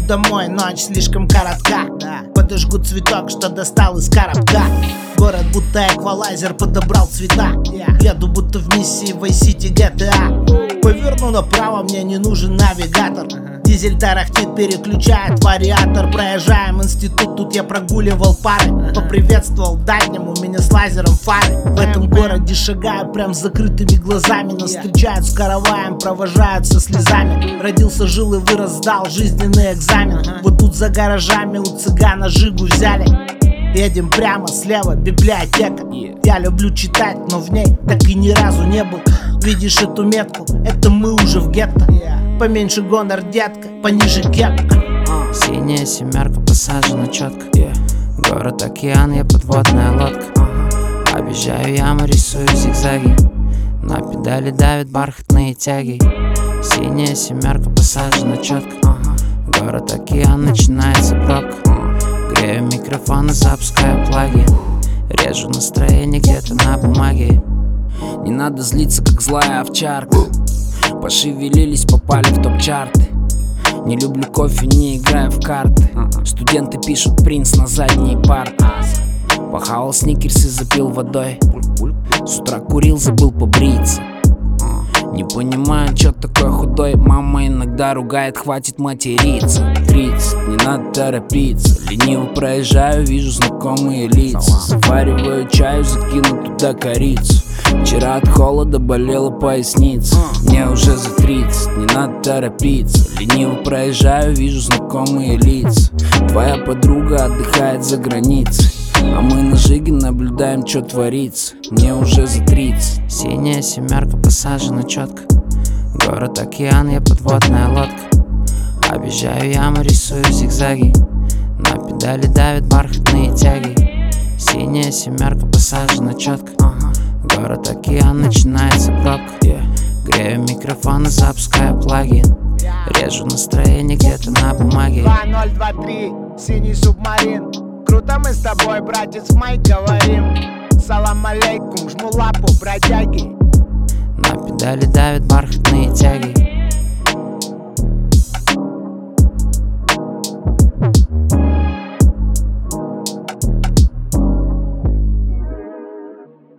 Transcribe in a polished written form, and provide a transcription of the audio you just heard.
домой, ночь слишком коротка. Подожгу цветок, что достал из коробка. Город будто эквалайзер подобрал цвета. Еду будто в миссии в Vice City GTA. Поверну направо, мне не нужен навигатор. Дизель тарахтит, переключает вариатор. Проезжаем институт, тут я прогуливал пары. Поприветствовал дальним, у меня с лазером фары. В этом городе шагаю прям с закрытыми глазами. Нас встречают с караваем, провожают со слезами. Родился, жил и вырос, сдал жизненный экзамен. Вот тут за гаражами у цыгана жигу взяли. Едем прямо слева, библиотека. Я люблю читать, но в ней так и ни разу не был. Видишь эту метку? Это мы уже в гетто. Поменьше гонор, детка, пониже кепка. Синяя семерка посажена четко. Город океан, я подводная лодка. Объезжаю яму, рисую зигзаги. На педали давят бархатные тяги. Синяя семерка посажена четко. Город океан, начинается пробка. Грею микрофон и запускаю плаги. Режу настроение где-то на бумаге. Не надо злиться, как злая овчарка. Пошевелились, попали в топ-чарты. Не люблю кофе, не играю в карты. Студенты пишут принц на задней парты. Похавал сникерс и запил водой. С утра курил, забыл побриться. Не понимаю, чё такое худой. Мама иногда ругает, хватит материться. 30, не надо торопиться. Лениво проезжаю, вижу знакомые лица. Завариваю чаю, закину туда корицу. Вчера от холода болела поясница. Мне уже за 30, не надо торопиться. Лениво проезжаю, вижу знакомые лица. Твоя подруга отдыхает за границей, а мы на жиге наблюдаем, что творится. Мне уже за 30. Синяя семерка посажена четко. Город океан, я подводная лодка. Объезжаю яму, рисую зигзаги. На педали давят бархатные тяги. Синяя семерка посажена четко. Город океан, начинается пробка. Грею микрофон и запускаю плагин. Режу настроение где-то на бумаге. 2023, синий субмарин. Круто мы с тобой, братец, Майк, говорим. Салам алейкум, жму лапу, бродяги. На педали давят бархатные тяги.